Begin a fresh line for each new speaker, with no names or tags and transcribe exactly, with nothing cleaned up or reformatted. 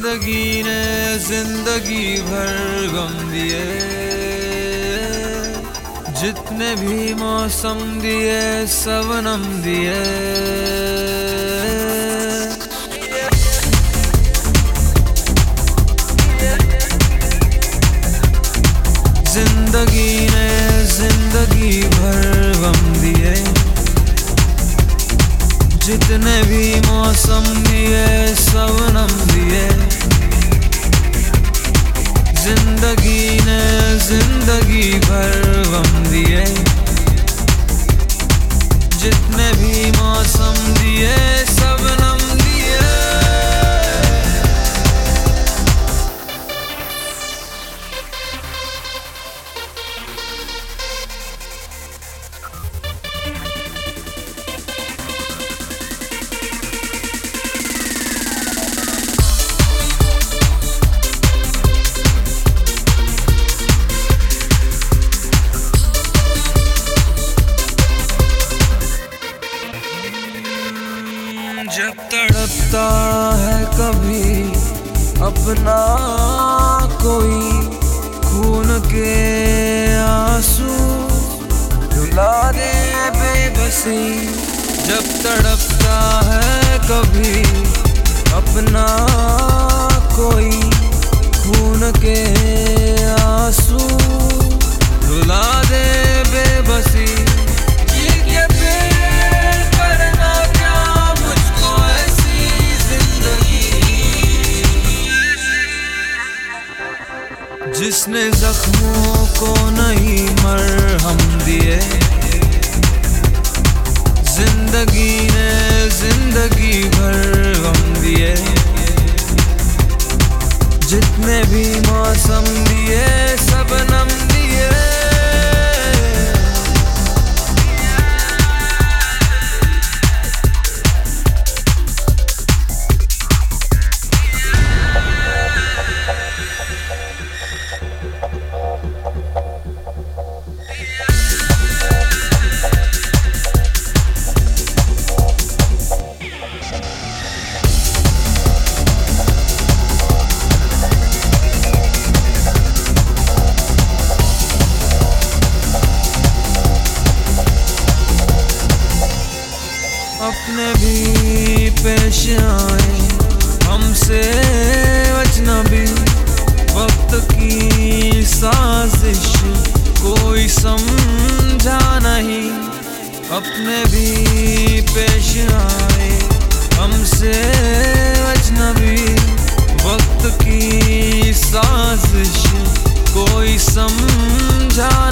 जिंदगी ने जिंदगी भर गम दिए, जितने भी मौसम दिए सबनम दिए। जिंदगी ने जिंदगी भर गम दिए, जितने भी मौसम दिए सबनम दिए। जिंदगी ने जिंदगी भर गम दिए, जितने भी मौसम दिए सबनम दिए। जब तड़पता है कभी अपना कोई, खून के आंसू रुला दे बेबसी। जब तड़पता है कभी अपना कोई, खून के आंसू रुला दे बेबसी। जिसने जख्मों को नहीं मरहम दिए, जिंदगी ने जिंदगी भर गम दिए। जितने भी मौसम दिए सबनम दिए। अपने भी पेश आए हमसे अजनबी, वक्त की साजिश कोई समझा नहीं। अपने भी पेश आए हमसे अजनबी, वक्त की साजिश कोई समझा